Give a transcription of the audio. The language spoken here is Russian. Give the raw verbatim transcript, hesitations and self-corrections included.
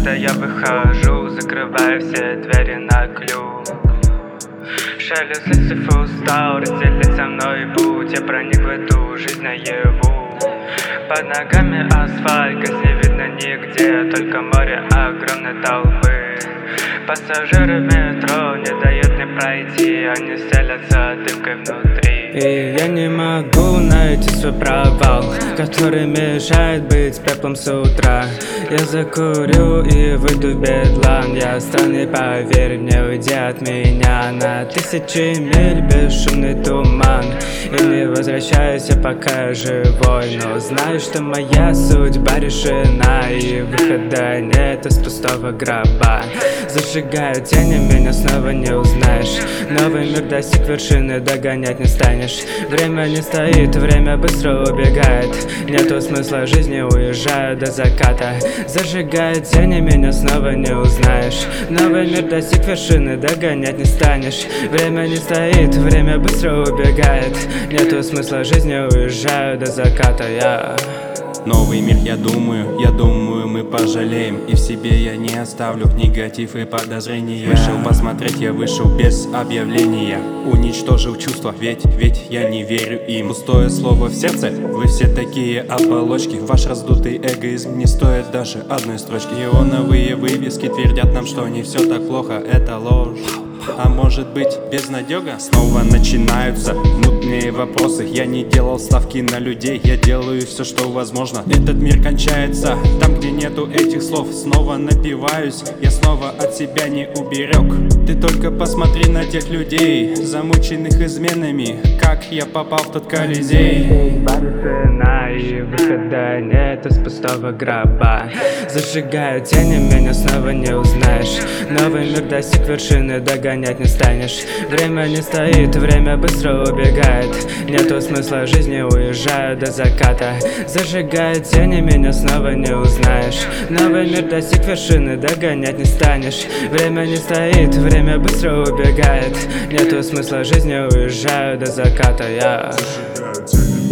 когда я выхожу, закрываю все двери на ключ. Шелест листьев устал разделить со мной путь. Я проник в эту жизнь наяву. Под ногами асфальт, газ не видно нигде, только море огромной толпы. Пассажиры в метро не дают мне пройти, они стелятся дымкой внутри. И я не могу найти свой провал, который мешает быть пеплом с утра. Я закурю и выйду в бедлам. Я странный, поверь мне, уйди от меня на тысячи миль бесшумный туман. И не возвращайся, пока я живой, но знаю, что моя судьба решена, и выхода нет из пустого гроба. Зажигаю тени, меня снова не узнаешь. Новый мир достиг вершины, догонять не станешь. Время не стоит, время быстро убегает. Нету смысла жизни, уезжаю до заката. Зажигаю тени, меня снова не узнаешь. Новый мир достиг вершины, догонять не станешь. Время не стоит, время быстро убегает. Нету смысла жизни, уезжаю до заката. Я... Новый мир, я думаю, я думаю, мы пожалеем. И в себе я не оставлю негатив и подозрения. Вышел посмотреть, я вышел без объявления. Уничтожил чувства, ведь, ведь я не верю им. Пустое слово в сердце, вы все такие оболочки. Ваш раздутый эгоизм не стоит даже одной строчки. Неоновые вывески твердят нам, что не все так плохо, это ложь. А может быть безнадега? Снова начинаются мутные вопросы. Я не делал ставки на людей, я делаю все, что возможно. Этот мир кончается там, где нету этих слов. Снова напиваюсь, я снова от себя не уберег. Ты только посмотри на тех людей, замученных изменами. Как я попал в тот Колизей. И выхода нет из пустого гроба. Зажигаю тени, меня снова не узнаешь. Новый мир достиг вершины, догонять не станешь. Время не стоит, время быстро убегает. Нету смысла жизни, уезжаю до заката. Зажигаю тени, меня снова не узнаешь. Новый мир достиг вершины, догонять не станешь. Время не стоит, время быстро убегает. Нету смысла жизни, уезжаю до заката. Я...